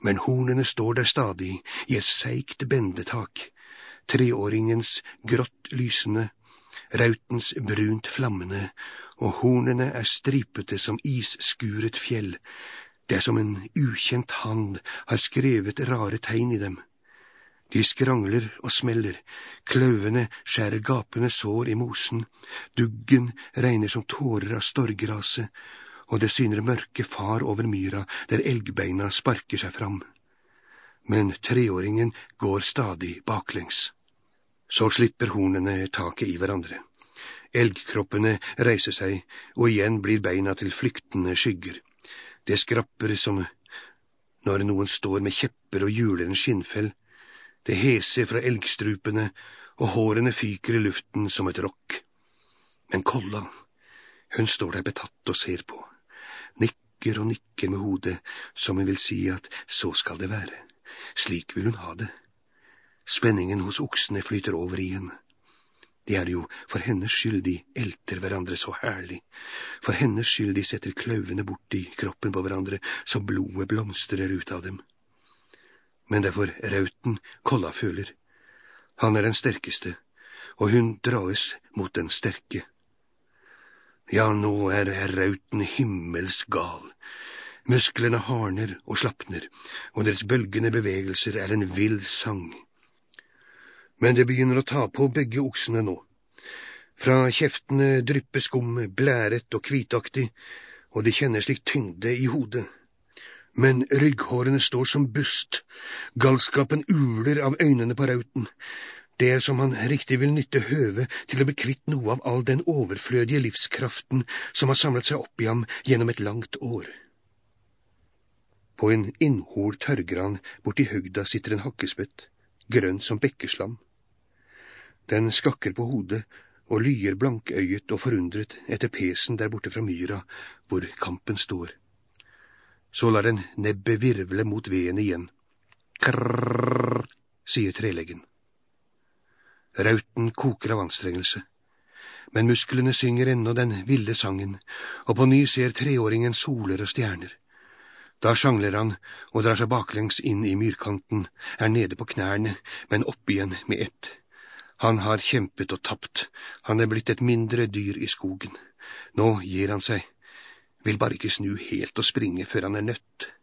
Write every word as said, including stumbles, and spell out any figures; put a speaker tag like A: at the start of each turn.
A: Men hornene står der stadig, i et seigt bendetak, treåringens grått lysende, rautens brunt flammende, og hornene er stripete som isskuret fjell. Det er som en ukjent hand har skrevet rare tegn i dem. De skrangler og smeller, kløvene skjærer gapende sår i mosen, duggen regner som tårer av storgraset, og det syner mørke far over myra der elgbeina sparker seg fram. Men treåringen går stadig baklengs. Så slipper hornene taket i hverandre. Elgkroppene reiser seg, og igjen blir beina til flyktende skygger. Det skrapper som når noen står med kjepper og hjuler en skinnfell. Det heser fra elgstrupene, og hårene fyker i luften som et rokk. Men Kolla, hun står der betatt og ser på. Nikker og nikker med hodet, som hun vil si at så skal det være. Slik vil hun ha det. Spenningen hos oksene flyter over igjen. Det er jo for hennes skyld de elter hverandre så herlig. For hennes skyld de setter kløvene bort i kroppen på hverandre, så blodet blomstrer ut av dem. Men det er for rauten Kolla føler. Han er den sterkeste, og hun dras mot den sterke. Ja, nå er rauten himmels gal. Musklene harner og slapner, og deres bølgende bevegelser er en vill sang. Men det begynner å ta på begge oksene nå. Fra kjeftene drypper skum, blæret og hvitaktig, og de kjenner slik tyngde i hodet. Men rygghårene står som bust, galskapen uler av øynene på rauten. Det er som han riktig vil nytte høve til å bli kvitt noe av all den overflødige livskraften som har samlet seg opp i ham gjennom et langt år. På en innhol tørrgran borti høgda sitter en hakkespett, grønn som bekkeslam. Den skakker på hodet og lyer blankøyet og forundret etter pesen der borte fra myra, hvor kampen står. Så lar den nebbet virvle mot veden igjen. Krrrr, sier treleggen. Rauten koker av anstrengelse, men musklene synger ennå den ville sangen, og på ny ser treåringen soler og stjerner. Da sjangler han og drar seg baklengs inn i myrkanten, er nede på knærne, men opp igjen med ett. Han har kjempet og tapt, han er blitt et mindre dyr i skogen. Nå gir han seg, vil bare ikke snu helt og springe før han er nødt.